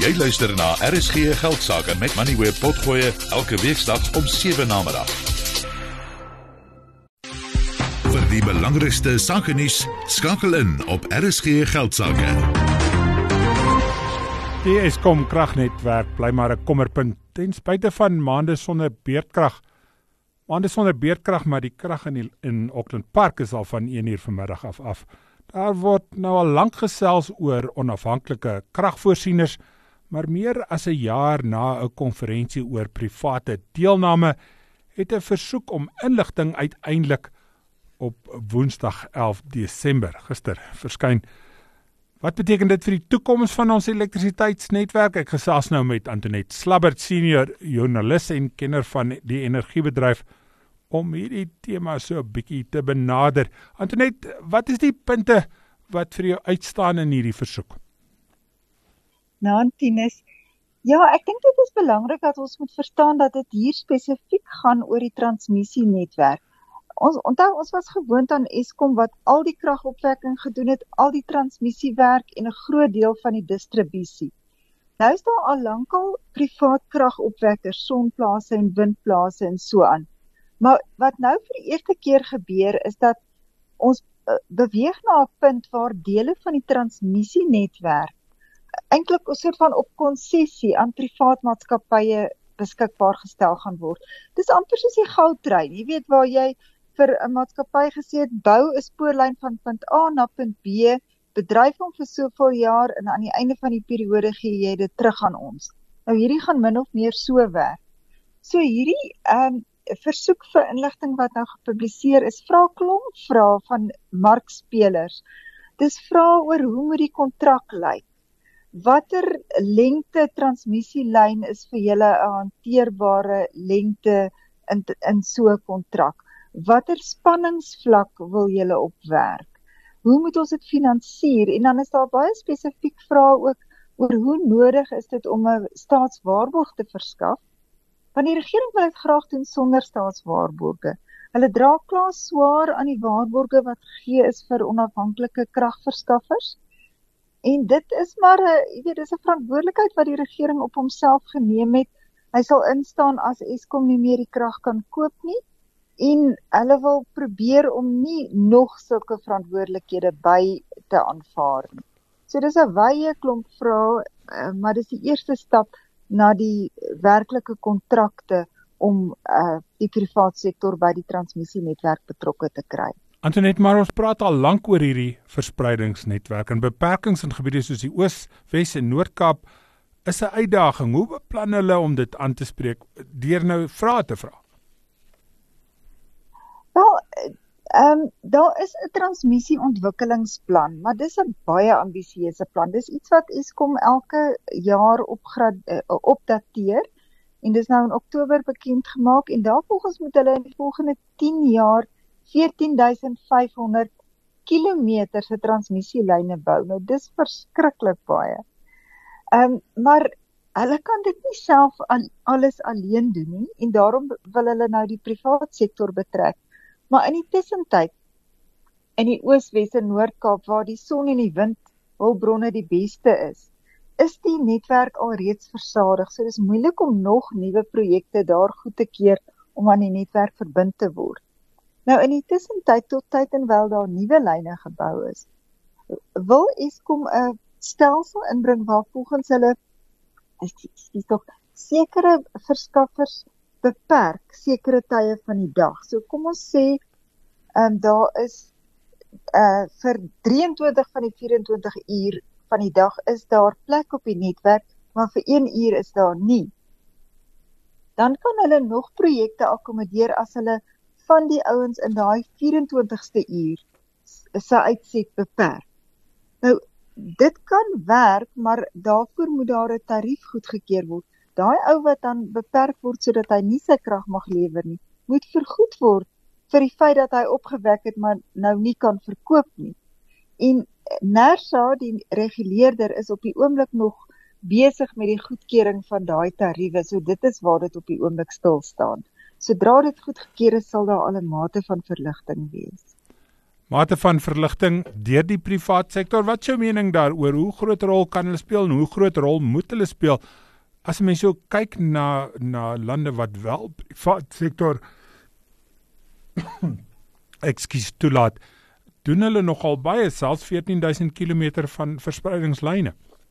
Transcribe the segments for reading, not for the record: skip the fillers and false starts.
Jy luister na RSG Geldsaake met Moneyweb Potgoe elke weeksdag om 7 namiddag. Vir die belangrikste sakenuus, skakel in op RSG Geldsaake. Die Eskom kragnetwerk bly maar 'n kommerpunt ten spyte van maande sonder beurtkrag. Maande sonder beurtkrag, maar die krag in Auckland Park is al van 1 uur vanmiddag af. Daar word nou al lank gesels oor onafhanklike kragvoorsieners, maar meer as 'n jaar na 'n konferensie oor private deelname, het 'n versoek om inligting uiteindelik op Woensdag 11 Desember gister verskyn. Wat beteken dit vir die toekoms van ons elektrisiteitsnetwerk? Ek gesels nou met Antoinette Slabbert, senior joernalis en kenner van die energiebedryf, om hierdie tema so 'n bietjie te benader. Antoinette, wat is die punte wat vir jou uitstaan in hierdie versoek? Nou, Tinus, ja, ek dink dit is belangrik dat ons moet verstaan dat dit hier spesifiek gaan oor die transmissienetwerk. Ons was gewoond aan Eskom wat al die kragopwekking gedoen het, al die transmissiewerk en 'n groot deel van die distribusie. Nou is daar al lankal privaat kragopwekkers, sonplase en windplase en so aan. Maar wat nou vir die eerste keer gebeur is dat ons beweeg na 'n punt waar dele van die transmissienetwerk eintlik 'n soort van op konsessie aan privaat maatskappye beskikbaar gestel gaan word. Dis amper soos die goudtrein, jy weet, waar jy vir 'n maatskappy gesê het, bou 'n spoorlyn van punt A na punt B, bedryf hom vir soveel jaar en aan die einde van die periode gee jy dit terug aan ons. Nou hierdie gaan min of meer so werk. So hierdie versoek vir inligting wat nou gepubliseer is, vra klomp vrae van markspelers. Dis vrae oor hoe moet die kontrak lyk? Watter lengte transmissielyn is vir julle 'n hanteerbare lengte in so 'n kontrak? Watter spanningsvlak wil julle opwerk? Hoe moet ons dit finansier? En dan is daar baie spesifiek vrae ook oor hoe nodig is dit om 'n staatswaarborg te verskaf? Want die regering wil dit graag doen sonder staatswaarborge. Hulle dra klaar swaar aan die waarborge wat gegee is vir onafhanklike kragverskaffers. En dit is maar 'n verantwoordelikheid wat die regering op homself geneem het. Hy sal instaan as Eskom nie meer die krag kan koop nie. En hulle wil probeer om nie nog sulke verantwoordelikhede by te aanvaar nie. So dis 'n wye klomp vrae, maar dis die eerste stap na die werklike kontrakte om die privaat sektor by die transmissienetwerk betrokke te kry. Antoinette, maar ons praat al lank oor hierdie verspreidingsnetwerk en beperkings in gebiede soos die Oos, Wes en Noord-Kaap is 'n uitdaging. Hoe beplan hulle om dit aan te spreek deur nou vrae te vra? Wel, daar is 'n transmissieontwikkelingsplan, maar dis 'n baie ambisieuse plan. Dis iets wat Eskom elke jaar opdateer en dis nou in Oktober bekend gemaak en daarvolgens moet hulle in die volgende 10 jaar 14.500 kilometer se transmissielyne bou. Nou dis verskriklik baie. Maar hulle kan dit nie self alles alleen doen nie en daarom wil hulle nou die privaat sektor betrek. Maar in die tussentyd, in die Oos, Wes en Noord-Kaap, waar die son en die wind hulpbronne die beste is die netwerk alreeds versadig. So dis moeilik om nog nuwe projekte daar goed te keer om aan die netwerk verbind te word. Nou in die tussentyd tot tyd en wel daar nuwe lyne gebou is, wil Eskom 'n stelsel inbring waar volgens hulle is tog sekere verskaffers beperk sekere tye van die dag. So kom ons sê daar is vir 23 van die 24 uur van die dag is daar plek op die netwerk, maar vir 1 uur is daar nie. Dan kan hulle nog projekte akkommodeer as hulle van die ouens in daai 24ste uur se uitset beperk. Nou, dit kan werk, maar daarvoor moet daar 'n tarief goedgekeur word. Daai ou wat dan beperk word sodat hy nie sy krag mag lewer nie, moet vergoed word vir die feit dat hy opgewek het, maar nou nie kan verkoop nie. En NERSA, die reguleerder, is op die oomblik nog besig met die goedkeuring van daai tariewe, so dit is waar dit op die oomblik stil staan. Sodra dit goedgekeur is, sal daar al 'n mate van verligting wees. Mate van verligting deur die privaat sektor. Wat is jou mening daaroor? Hoe groot rol kan hulle speel en hoe groot rol moet hulle speel? As mens so kyk na lande wat wel privaat sektor toelaat, doen hulle nogal baie, selfs 14,000 kilometer van verspreidingslyne.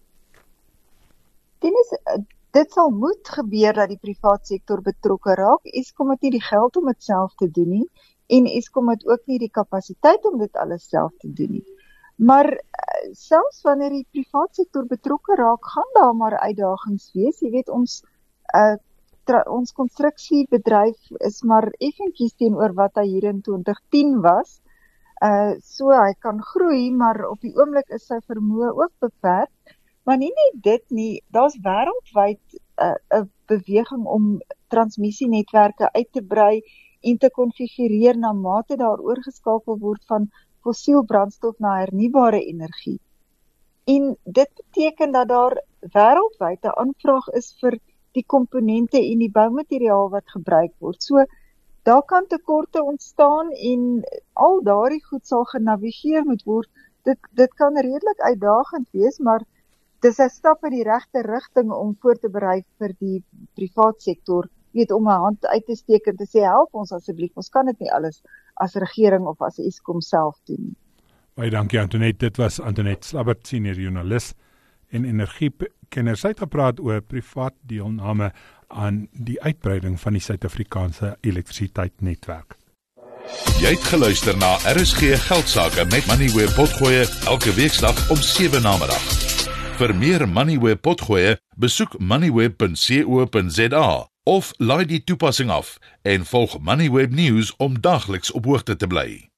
Dit sal moet gebeur dat die privaat sektor betrokke raak. Eskom het nie die geld om dit self te doen nie en Eskom het ook nie die kapasiteit om dit alles self te doen nie. Maar selfs wanneer die privaat sektor betrokke raak, gaan daar maar uitdagings wees. Jy weet, ons konstruksiebedryf is maar effentjies teenoor wat hy hier in 2010 was. So hy kan groei, maar op die oomblik is sy vermoë ook beperk. Maar nie net dit nie, daar's wêreldwyd 'n beweging om transmissienetwerke uit te brei en te konfigureer na mate daar oorgeskakel word van fossiel brandstof na hernubare energie. En dit beteken dat daar wêreldwyd 'n aanvraag is vir die komponente en die boumateriaal wat gebruik word. So daar kan tekorte ontstaan en al daardie goed sal genavigeer moet word. Dit kan redelik uitdagend wees, maar dis 'n stap in die regte rigting om voor te berei vir die privaat sektor, om 'n hand uit te steek en te sê help ons asseblief, ons kan dit nie alles as regering of as Eskom self doen nie. Baie dankie Antoinette, dit was Antoinette Slabbert, senior joernalis en energiekenner. Sy het gepraat oor privaat deelname aan die uitbreiding van die Suid-Afrikaanse elektrisiteitsnetwerk. Jy het geluister na RSG Geldsaake met Moneyweb Potgoe elke weeksdag om 7 namiddag. Vir meer Moneyweb Potgoe, besoek moneyweb.co.za of laai die toepassing af en volg Moneyweb News om dagliks op hoogte te bly.